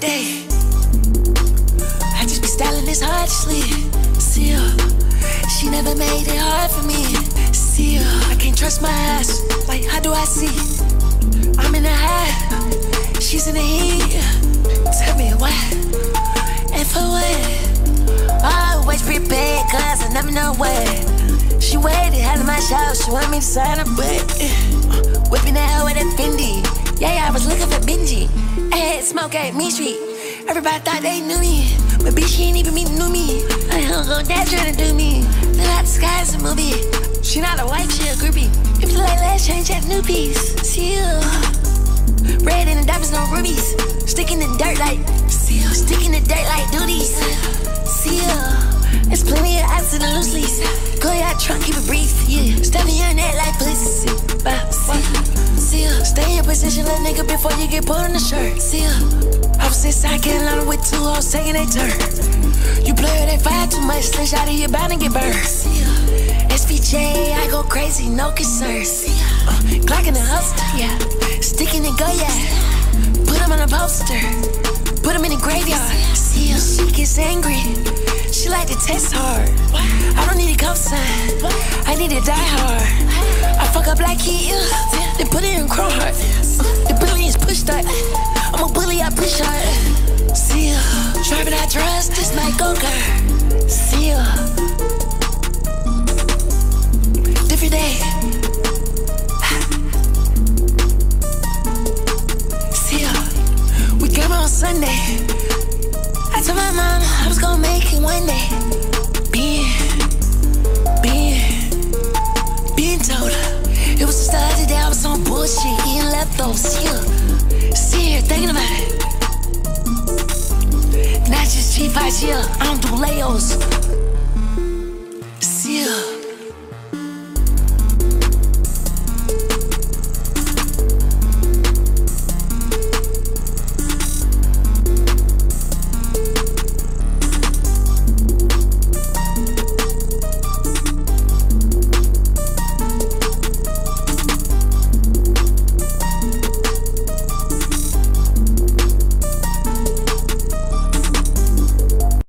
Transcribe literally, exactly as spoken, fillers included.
day. I just be styling this hard to sleep. See her, she never made it hard for me. See her, I can't trust my eyes. Like, how do I see? I'm in the high, she's in the heat. Tell me why, and for what? Always prepared, cause I never know what. She waited, had in my shower, she wanted me to sign her butt. uh, Whipping that hoe with that Fendi. Yeah, yeah, I was looking for Benji. I had smoke at Mean Street. Everybody thought they knew me, but bitch, she ain't even meet knew me. I don't go that trying to do me. Look out the sky, it's a movie. She not a wife, she a groupie. If you like last change, that new piece. See you. Red in the diamonds, no rubies. Sticking in the dirt like, see you. Sticking in the dirt like duties. See you. There's plenty of ice in the loose leaves. Go out trunk, keep it brief, yeah. Standing on that like pussy. See ya. Stay in position, little nigga, before you get put on the shirt. See ya. I was inside Carolina with two hoes taking their turn. You play with that fire too much, slish out of your bound and get burned. See ya. S V J, I go crazy, no concern. See ya. Uh, Glock in the holster, yeah. Sticking it, go, yeah. Put him on a poster. Put him in the graveyard. See ya. She gets angry. She like to test hard. I don't need a cosign. I need to die hard. I fuck up like he is. They put it in Chrome Heart. The bully is pushed up. I'm a bully, I push hard. See ya. Driving I trust, this might go girl. See ya. Different day. See ya. We came on Sunday. I told my mom I was gonna make it one day. Being, being, being told her. It was the other day I was on bullshit, eating leftovers, yeah. See her thinking about it. Not just G five, yeah, I don't do layos.